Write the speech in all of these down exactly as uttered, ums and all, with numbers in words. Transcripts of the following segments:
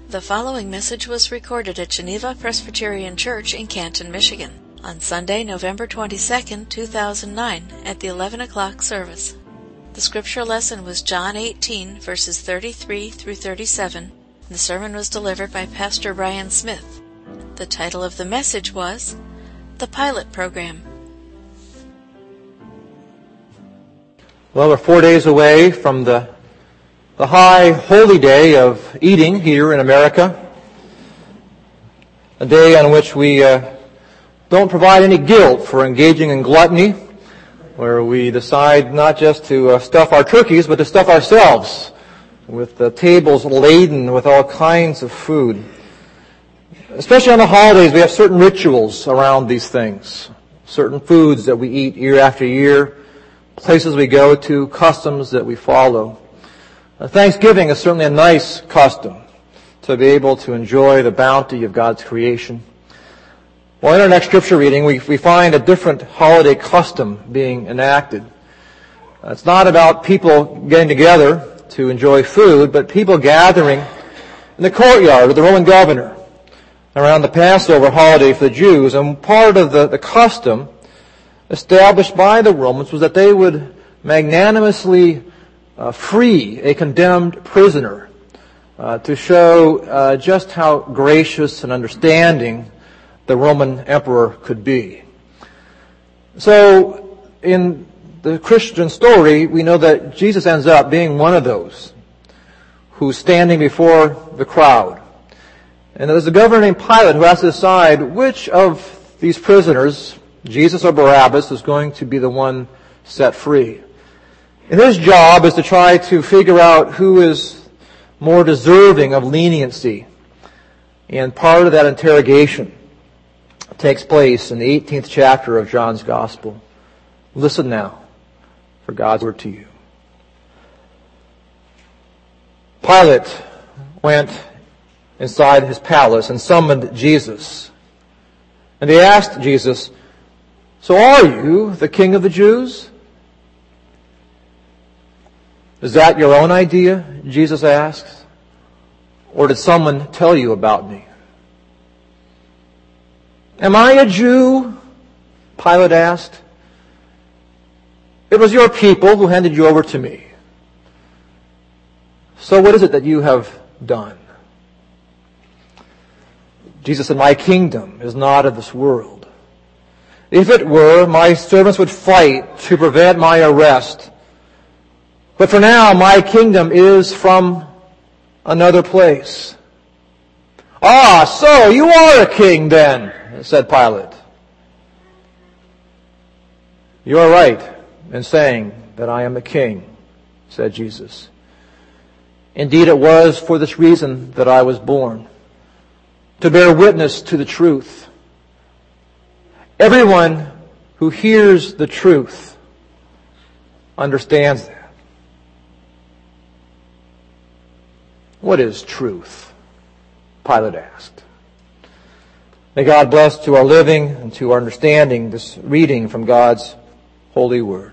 The following message was recorded at Geneva Presbyterian Church in Canton, Michigan, on Sunday, November twenty-second, two thousand nine, at the eleven o'clock service. The scripture lesson was John eighteen, verses thirty-three through thirty-seven. The sermon was delivered by Pastor Brian Smith. The title of the message was The Pilot Program. Well, we're four days away from the the high holy day of eating here in America, a day on which we uh, don't provide any guilt for engaging in gluttony, where we decide not just to uh, stuff our turkeys, but to stuff ourselves with the tables laden with all kinds of food. Especially on the holidays, we have certain rituals around these things, certain foods that we eat year after year, places we go to, customs that we follow. Thanksgiving is certainly a nice custom to be able to enjoy the bounty of God's creation. Well, in our next scripture reading, we, we find a different holiday custom being enacted. It's not about people getting together to enjoy food, but people gathering in the courtyard of the Roman governor around the Passover holiday for the Jews. And part of the, the custom established by the Romans was that they would magnanimously Uh, free a condemned prisoner uh, to show uh, just how gracious and understanding the Roman emperor could be. So, in the Christian story, we know that Jesus ends up being one of those who's standing before the crowd. And there's a governor named Pilate who has to decide which of these prisoners, Jesus or Barabbas, is going to be the one set free. And his job is to try to figure out who is more deserving of leniency. And part of that interrogation takes place in the eighteenth chapter of John's Gospel. Listen now for God's word to you. Pilate went inside his palace and summoned Jesus. And they asked Jesus, "So are you the King of the Jews?" "Is that your own idea?" Jesus asks. "Or did someone tell you about me?" "Am I a Jew?" Pilate asked. "It was your people who handed you over to me. So what is it that you have done?" Jesus said, "My kingdom is not of this world. If it were, my servants would fight to prevent my arrest. But for now, my kingdom is from another place." "Ah, so you are a king then," said Pilate. "You are right in saying that I am a king," said Jesus. "Indeed, it was for this reason that I was born, to bear witness to the truth. Everyone who hears the truth understands that." "What is truth?" Pilate asked. May God bless to our living and to our understanding this reading from God's holy word.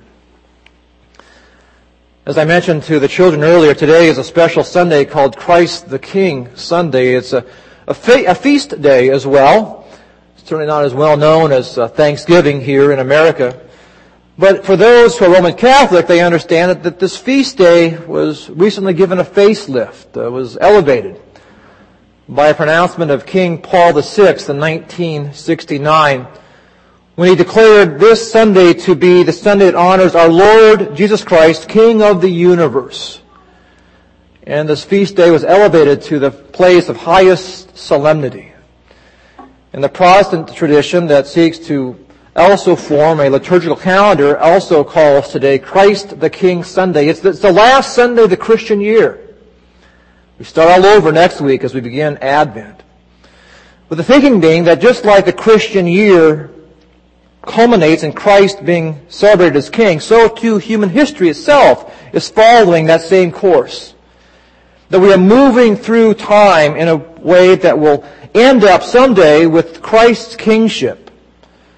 As I mentioned to the children earlier, today is a special Sunday called Christ the King Sunday. It's a, a, fe- a feast day as well. It's certainly not as well known as uh, Thanksgiving here in America. But for those who are Roman Catholic, they understand that, that this feast day was recently given a facelift, uh, was elevated by a pronouncement of King Paul the Sixth in nineteen sixty-nine, when he declared this Sunday to be the Sunday that honors our Lord Jesus Christ, King of the universe. And this feast day was elevated to the place of highest solemnity. In the Protestant tradition that seeks to also form a liturgical calendar, also calls today Christ the King Sunday. It's the, it's the last Sunday of the Christian year. We start all over next week as we begin Advent. With the thinking being that just like the Christian year culminates in Christ being celebrated as King, so too human history itself is following that same course. That we are moving through time in a way that will end up someday with Christ's kingship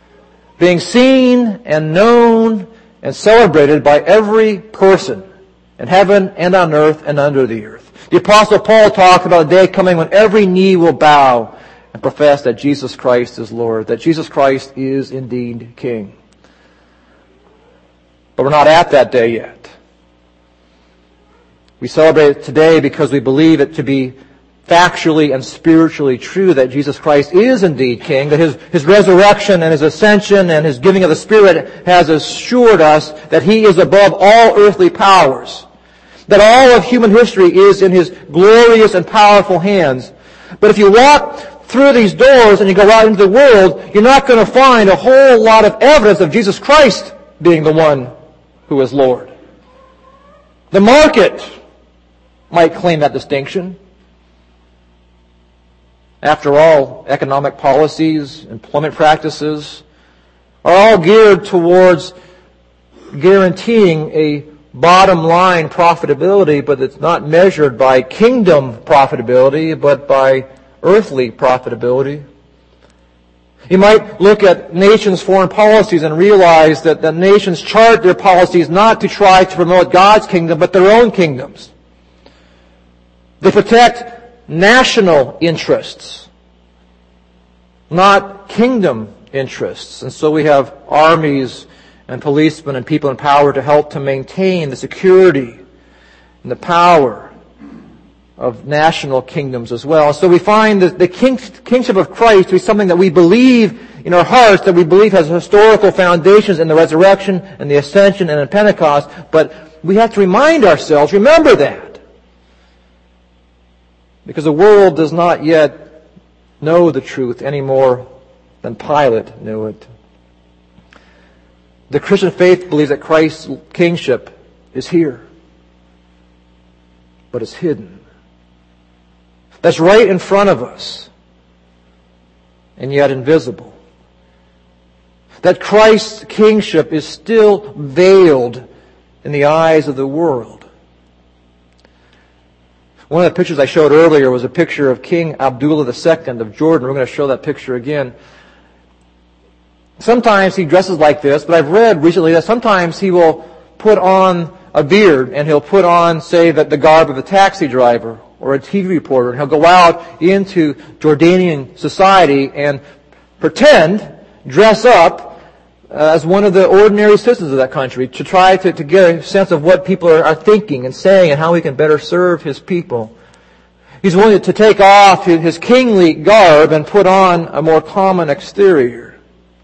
being seen and known and celebrated by every person in heaven and on earth and under the earth. The Apostle Paul talks about a day coming when every knee will bow and profess that Jesus Christ is Lord, that Jesus Christ is indeed King. But we're not at that day yet. We celebrate it today because we believe it to be factually and spiritually true that Jesus Christ is indeed King, that His, His resurrection and His ascension and His giving of the Spirit has assured us that He is above all earthly powers, that all of human history is in His glorious and powerful hands. But if you walk through these doors and you go out into the world, you're not going to find a whole lot of evidence of Jesus Christ being the one who is Lord. The market might claim that distinction. After all, economic policies, employment practices are all geared towards guaranteeing a bottom line profitability, but it's not measured by kingdom profitability, but by earthly profitability. You might look at nations' foreign policies and realize that the nations chart their policies not to try to promote God's kingdom, but their own kingdoms. They protect national interests, not kingdom interests. And so we have armies and policemen and people in power to help to maintain the security and the power of national kingdoms as well. So we find that the king, kingship of Christ to be something that we believe in our hearts, that we believe has historical foundations in the resurrection and the ascension and in Pentecost. But we have to remind ourselves, remember that. Because the world does not yet know the truth any more than Pilate knew it. The Christian faith believes that Christ's kingship is here, but it's hidden. That's right in front of us, and yet invisible. That Christ's kingship is still veiled in the eyes of the world. One of the pictures I showed earlier was a picture of King Abdullah the Second of Jordan. We're going to show that picture again. Sometimes he dresses like this, but I've read recently that sometimes he will put on a beard and he'll put on, say, that the garb of a taxi driver or a T V reporter, and he'll go out into Jordanian society and pretend, dress up uh, as one of the ordinary citizens of that country to try to, to get a sense of what people are, are thinking and saying and how he can better serve his people. He's willing to take off his, his kingly garb and put on a more common exterior.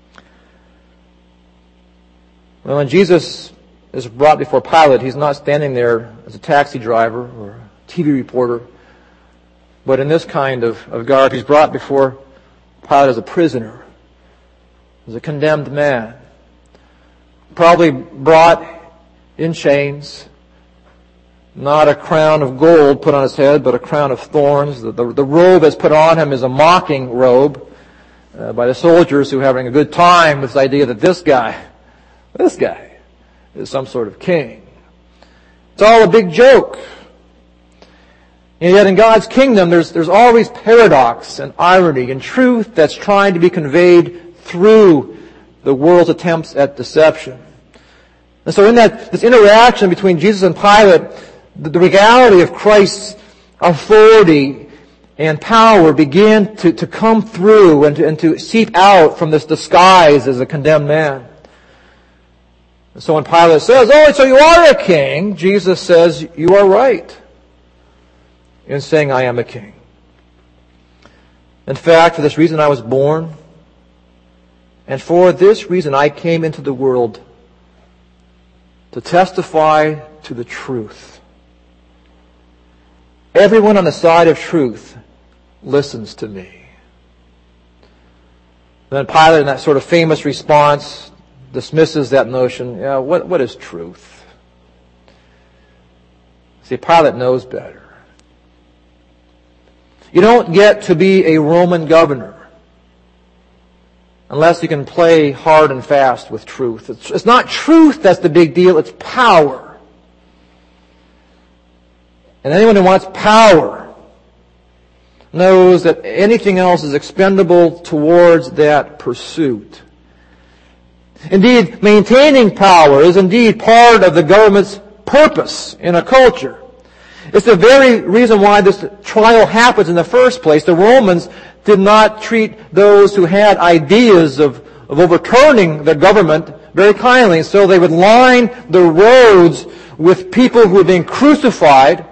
Well, when Jesus is brought before Pilate, he's not standing there as a taxi driver or a T V reporter, but in this kind of, of garb, he's brought before Pilate as a prisoner, as a condemned man, probably brought in chains, not a crown of gold put on his head, but a crown of thorns. The, the, the robe that's put on him is a mocking robe uh, by the soldiers who are having a good time with this idea that this guy, this guy, is some sort of king. It's all a big joke. And yet in God's kingdom, there's, there's always paradox and irony and truth that's trying to be conveyed through the world's attempts at deception. And so in that, this interaction between Jesus and Pilate, the, the reality of Christ's authority and power began to, to come through and to, and to seep out from this disguise as a condemned man. And so when Pilate says, "Oh, so you are a king," Jesus says, "You are right in saying I am a king. In fact, for this reason I was born, and for this reason I came into the world, to testify to the truth. Everyone on the side of truth listens to me." Then Pilate, in that sort of famous response, dismisses that notion. Yeah, what, what is truth? See, Pilate knows better. You don't get to be a Roman governor unless you can play hard and fast with truth. It's, it's not truth that's the big deal, it's power. And anyone who wants power knows that anything else is expendable towards that pursuit. Indeed, maintaining power is indeed part of the government's purpose in a culture. It's the very reason why this trial happens in the first place. The Romans did not treat those who had ideas of, of overturning the government very kindly. So they would line the roads with people who were being crucified,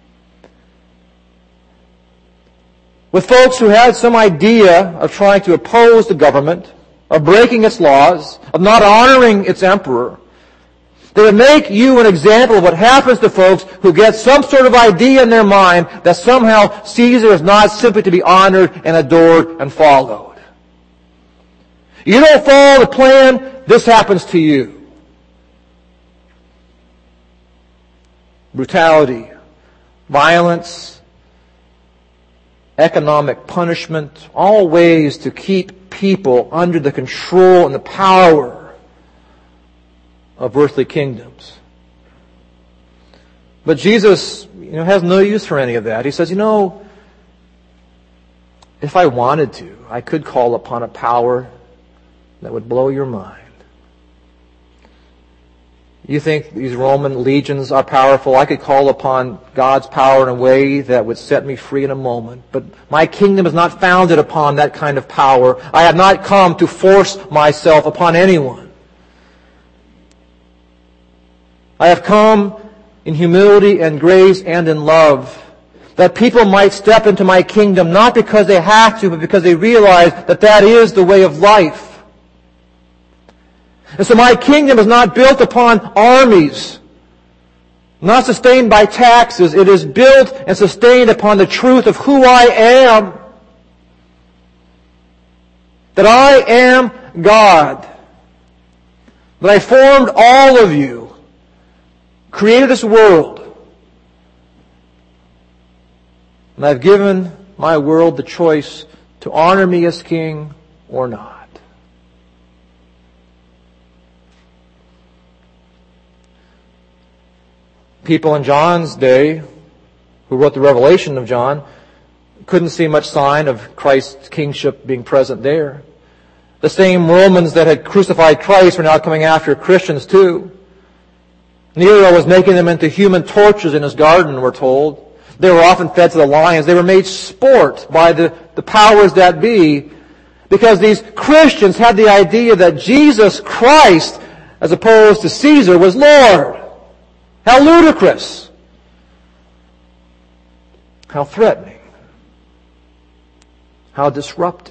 with folks who had some idea of trying to oppose the government, of breaking its laws, of not honoring its emperor. They would make you an example of what happens to folks who get some sort of idea in their mind that somehow Caesar is not simply to be honored and adored and followed. You don't follow the plan, this happens to you. Brutality, violence, economic punishment, all ways to keep people under the control and the power of earthly kingdoms. But Jesus, you know, has no use for any of that. He says, you know, if I wanted to, I could call upon a power that would blow your mind. You think these Roman legions are powerful? I could call upon God's power in a way that would set me free in a moment. But my kingdom is not founded upon that kind of power. I have not come to force myself upon anyone. I have come in humility and grace and in love, that people might step into my kingdom, not because they have to, but because they realize that that is the way of life. And so my kingdom is not built upon armies, not sustained by taxes. It is built and sustained upon the truth of who I am. That I am God. That I formed all of you. Created this world. And I've given my world the choice to honor me as king or not. People in John's day, who wrote the Revelation of John, couldn't see much sign of Christ's kingship being present there. The same Romans that had crucified Christ were now coming after Christians too. Nero was making them into human torches in his garden, we're told. They were often fed to the lions. They were made sport by the, the powers that be, because these Christians had the idea that Jesus Christ, as opposed to Caesar, was Lord. How ludicrous. How threatening. How disruptive.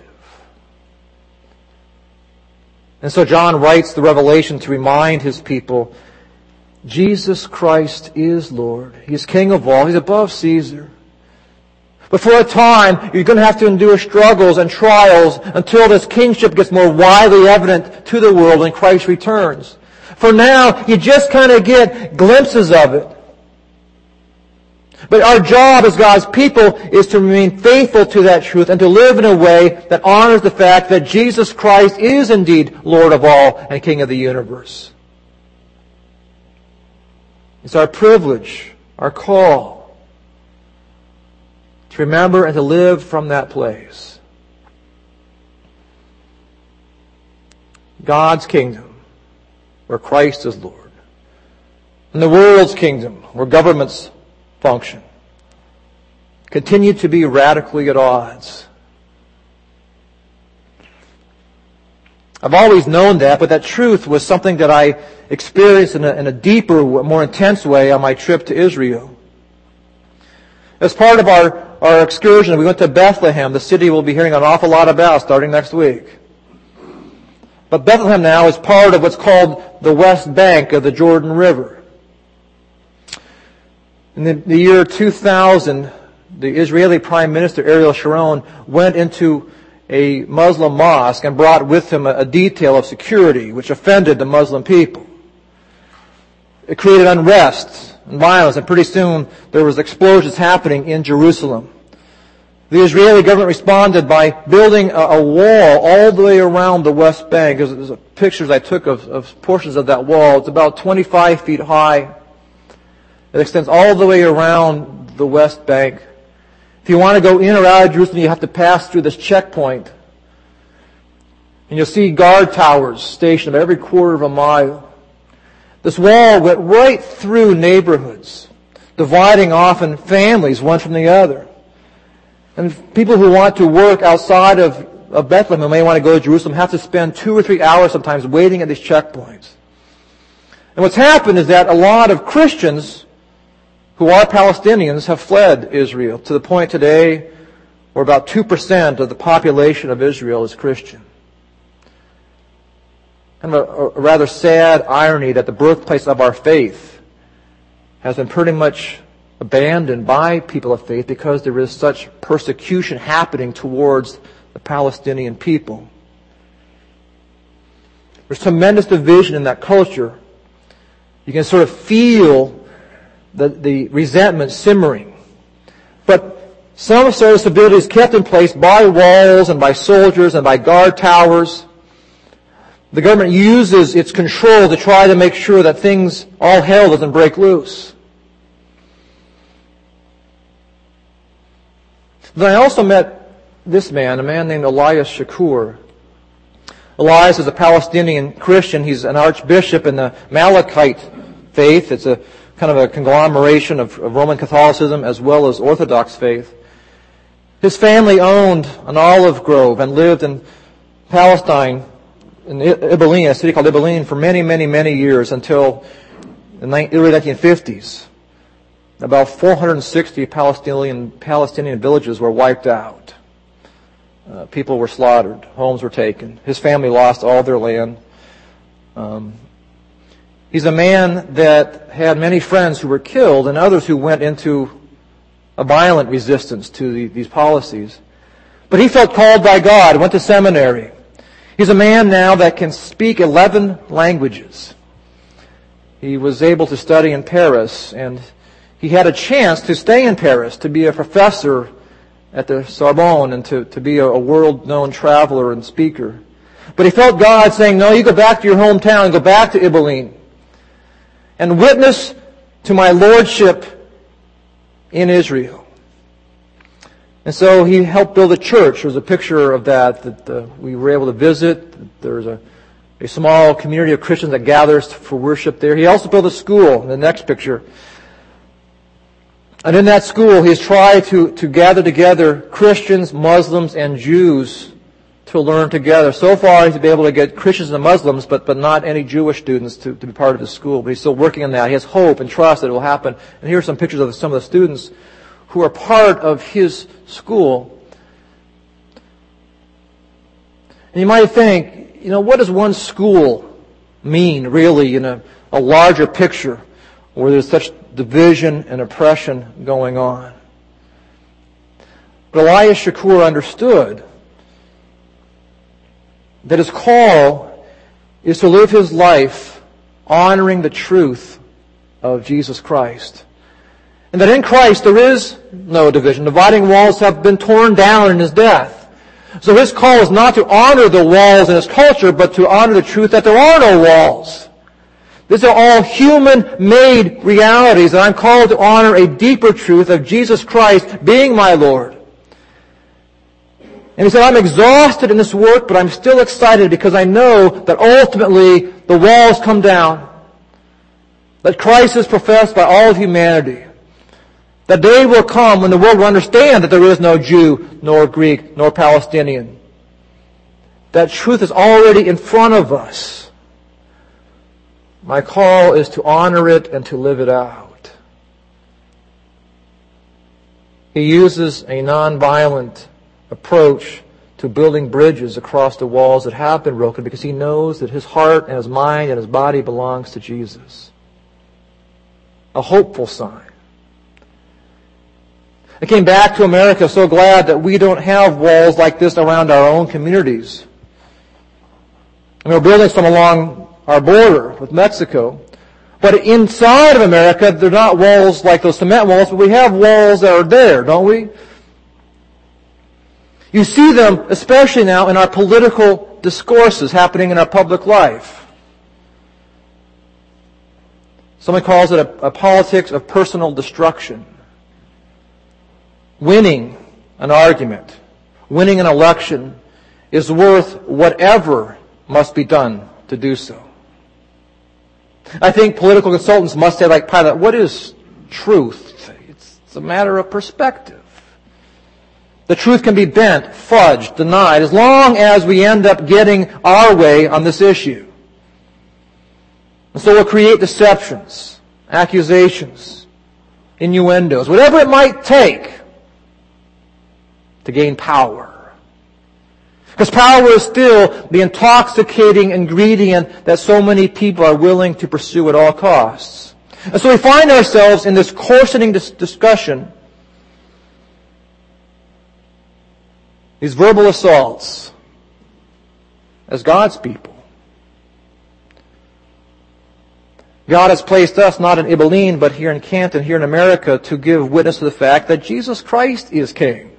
And so John writes the Revelation to remind his people, Jesus Christ is Lord. He's King of all. He's above Caesar. But for a time, you're going to have to endure struggles and trials until this kingship gets more widely evident to the world when Christ returns. For now, you just kind of get glimpses of it. But our job as God's people is to remain faithful to that truth and to live in a way that honors the fact that Jesus Christ is indeed Lord of all and King of the universe. It's our privilege, our call, to remember and to live from that place. God's kingdom, where Christ is Lord. And the world's kingdom, where governments function, continue to be radically at odds. I've always known that, but that truth was something that I experienced in a, in a deeper, more intense way on my trip to Israel. As part of our, our excursion, we went to Bethlehem, the city we'll be hearing an awful lot about starting next week. But Bethlehem now is part of what's called the West Bank of the Jordan River. In the, the year two thousand, the Israeli Prime Minister Ariel Sharon went into a Muslim mosque and brought with him a, a detail of security which offended the Muslim people. It created unrest and violence, and pretty soon there was explosions happening in Jerusalem. The Israeli government responded by building a, a wall all the way around the West Bank. There's, there's pictures I took of, of portions of that wall. It's about twenty-five feet high. It extends all the way around the West Bank. If you want to go in or out of Jerusalem, you have to pass through this checkpoint. And you'll see guard towers stationed every quarter of a mile. This wall went right through neighborhoods, dividing often families one from the other. And people who want to work outside of, of Bethlehem, who may want to go to Jerusalem, have to spend two or three hours sometimes waiting at these checkpoints. And what's happened is that a lot of Christians who are Palestinians have fled Israel, to the point today where about two percent of the population of Israel is Christian. Kind of a, a rather sad irony that the birthplace of our faith has been pretty much abandoned by people of faith because there is such persecution happening towards the Palestinian people. There's tremendous division in that culture. You can sort of feel the, the resentment simmering. But some sort of stability is kept in place by walls and by soldiers and by guard towers. The government uses its control to try to make sure that things, all hell doesn't break loose. Then I also met this man, a man named Elias Shakur. Elias is a Palestinian Christian. He's an archbishop in the Malachite faith. It's a kind of a conglomeration of, of Roman Catholicism as well as Orthodox faith. His family owned an olive grove and lived in Palestine, in Ibilin, a city called Ibilin, for many, many, many years until the early nineteen fifties. About four hundred sixty Palestinian Palestinian villages were wiped out. Uh, people were slaughtered. Homes were taken. His family lost all their land. Um, he's a man that had many friends who were killed and others who went into a violent resistance to the, these policies. But he felt called by God, went to seminary. He's a man now that can speak eleven languages. He was able to study in Paris, and he had a chance to stay in Paris, to be a professor at the Sorbonne, and to, to be a, a world-known traveler and speaker. But he felt God saying, no, you go back to your hometown, go back to Ibilin, and witness to my lordship in Israel. And so he helped build a church. There's a picture of that that uh, we were able to visit. There's a, a small community of Christians that gathers for worship there. He also built a school in the next picture. And in that school, he's tried to, to gather together Christians, Muslims, and Jews to learn together. So far, he's been able to get Christians and Muslims, but, but not any Jewish students to, to be part of his school. But he's still working on that. He has hope and trust that it will happen. And here are some pictures of some of the students who are part of his school. And you might think, you know, what does one school mean, really, in a, a larger picture where there's such division and oppression going on? But Elias Shakur understood that his call is to live his life honoring the truth of Jesus Christ. And that in Christ there is no division. Dividing walls have been torn down in his death. So his call is not to honor the walls in his culture, but to honor the truth that there are no walls. These are all human-made realities, and I'm called to honor a deeper truth of Jesus Christ being my Lord. And he said, I'm exhausted in this work, but I'm still excited because I know that ultimately the walls come down. That Christ is professed by all of humanity. That day will come when the world will understand that there is no Jew, nor Greek, nor Palestinian. That truth is already in front of us. My call is to honor it and to live it out. He uses a nonviolent approach to building bridges across the walls that have been broken because he knows that his heart and his mind and his body belongs to Jesus. A hopeful sign. I came back to America so glad that we don't have walls like this around our own communities. And we're building some along our border with Mexico. But inside of America, they're not walls like those cement walls, but we have walls that are there, don't we? You see them especially now in our political discourses happening in our public life. Someone calls it a, a politics of personal destruction. Winning an argument, winning an election is worth whatever must be done to do so. I think political consultants must say, like Pilate, what is truth? It's, it's a matter of perspective. The truth can be bent, fudged, denied, as long as we end up getting our way on this issue. And so we'll create deceptions, accusations, innuendos, whatever it might take to gain power. Because power is still the intoxicating ingredient that so many people are willing to pursue at all costs. And so we find ourselves in this coarsening dis- discussion, these verbal assaults, as God's people. God has placed us not in Abilene, but here in Canton, here in America, to give witness to the fact that Jesus Christ is King.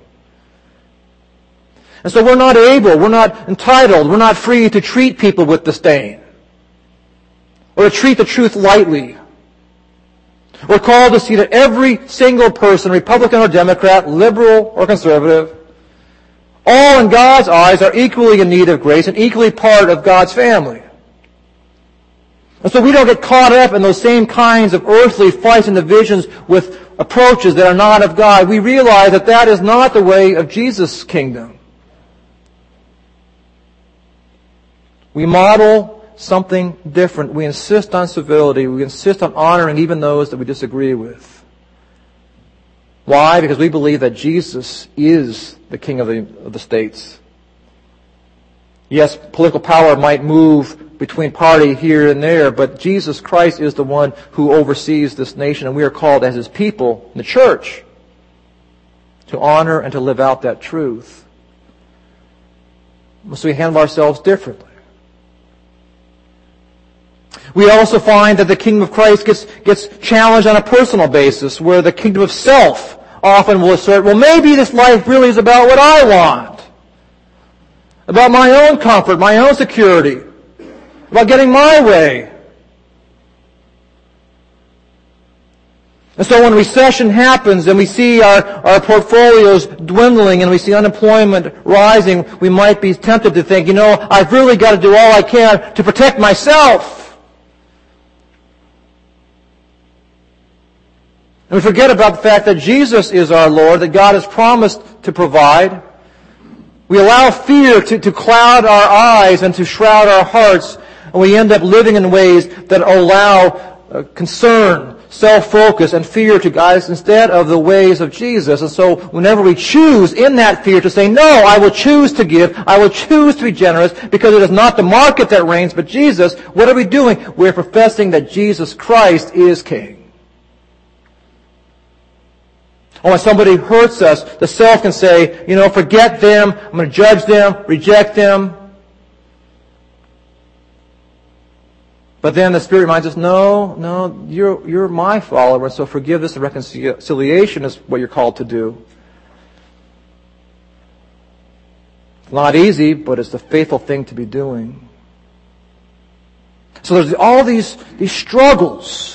And so we're not able, we're not entitled, we're not free to treat people with disdain, or to treat the truth lightly. We're called to see that every single person, Republican or Democrat, liberal or conservative, all in God's eyes are equally in need of grace and equally part of God's family. And so we don't get caught up in those same kinds of earthly fights and divisions with approaches that are not of God. We realize that that is not the way of Jesus' kingdom. We model something different. We insist on civility. We insist on honoring even those that we disagree with. Why? Because we believe that Jesus is the King of the, of the states. Yes, political power might move between party here and there, but Jesus Christ is the one who oversees this nation, and we are called as His people in the church to honor and to live out that truth. So we handle ourselves differently. We also find that the kingdom of Christ gets, gets challenged on a personal basis, where the kingdom of self often will assert, well, maybe this life really is about what I want, about my own comfort, my own security, about getting my way. And so when recession happens and we see our, our portfolios dwindling and we see unemployment rising, we might be tempted to think, you know, I've really got to do all I can to protect myself. And we forget about the fact that Jesus is our Lord, that God has promised to provide. We allow fear to, to cloud our eyes and to shroud our hearts, and we end up living in ways that allow uh, concern, self-focus, and fear to guide us instead of the ways of Jesus. And so whenever we choose in that fear to say, no, I will choose to give, I will choose to be generous, because it is not the market that reigns, but Jesus, what are we doing? We're professing that Jesus Christ is King. Or when somebody hurts us, the self can say, you know, forget them, I'm going to judge them, reject them. But then the Spirit reminds us, no, no, you're, you're my follower, so forgiveness and reconciliation is what you're called to do. It's not easy, but it's the faithful thing to be doing. So there's all these, these struggles.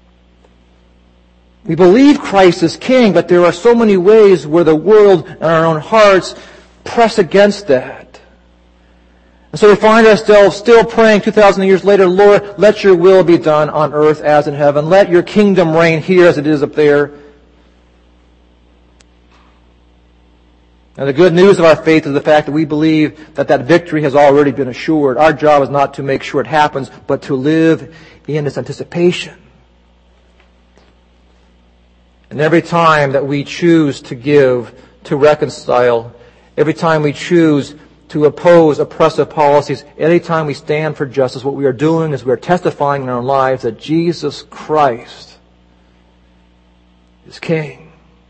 We believe Christ is King, but there are so many ways where the world and our own hearts press against that. And so we find ourselves still praying two thousand years later, Lord, let your will be done on earth as in heaven. Let your kingdom reign here as it is up there. And the good news of our faith is the fact that we believe that that victory has already been assured. Our job is not to make sure it happens, but to live in its anticipation. And every time that we choose to give, to reconcile, every time we choose to oppose oppressive policies, any time we stand for justice, what we are doing is we are testifying in our lives that Jesus Christ is King.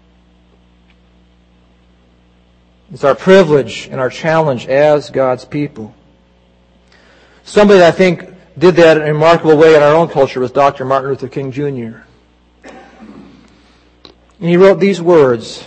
It's our privilege and our challenge as God's people. Somebody that I think did that in a remarkable way in our own culture was Doctor Martin Luther King Junior And he wrote these words.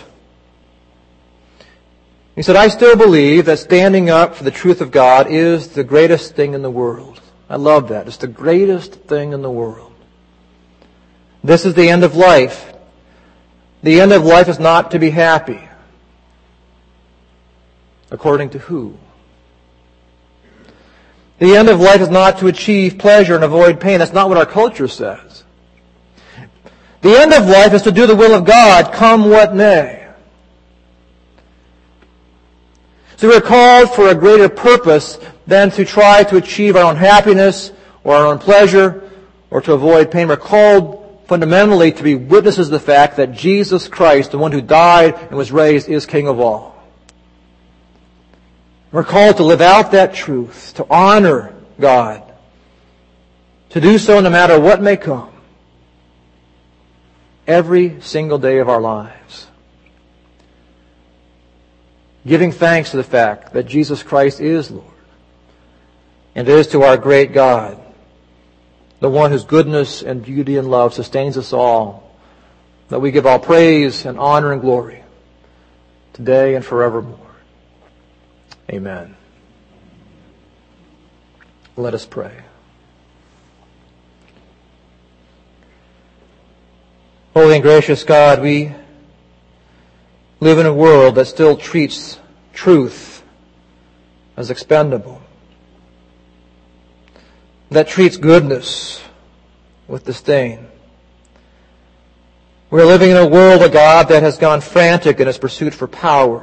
He said, I still believe that standing up for the truth of God is the greatest thing in the world. I love that. It's the greatest thing in the world. This is the end of life. The end of life is not to be happy. According to who? The end of life is not to achieve pleasure and avoid pain. That's not what our culture says. The end of life is to do the will of God, come what may. So we're called for a greater purpose than to try to achieve our own happiness or our own pleasure or to avoid pain. We're called fundamentally to be witnesses of the fact that Jesus Christ, the one who died and was raised, is King of all. We're called to live out that truth, to honor God, to do so no matter what may come, every single day of our lives. Giving thanks to the fact that Jesus Christ is Lord, and is to our great God, the one whose goodness and beauty and love sustains us all, that we give all praise and honor and glory today and forevermore. Amen. Let us pray. Holy and gracious God, we live in a world that still treats truth as expendable, that treats goodness with disdain. We're living in a world, O God, that has gone frantic in its pursuit for power,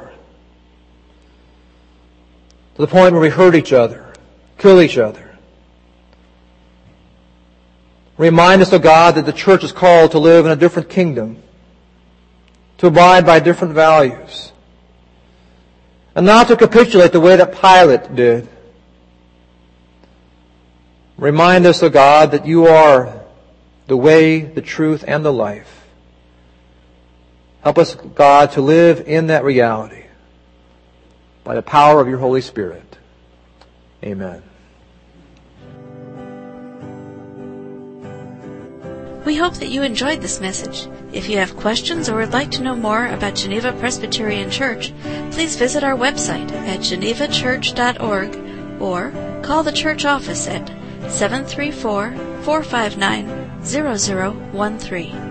to the point where we hurt each other, kill each other. Remind us, O God, that the church is called to live in a different kingdom, to abide by different values, and not to capitulate the way that Pilate did. Remind us, O God, that you are the way, the truth, and the life. Help us, God, to live in that reality by the power of your Holy Spirit. Amen. We hope that you enjoyed this message. If you have questions or would like to know more about Geneva Presbyterian Church, please visit our website at geneva church dot org or call the church office at seven three four, four five nine, zero zero one three.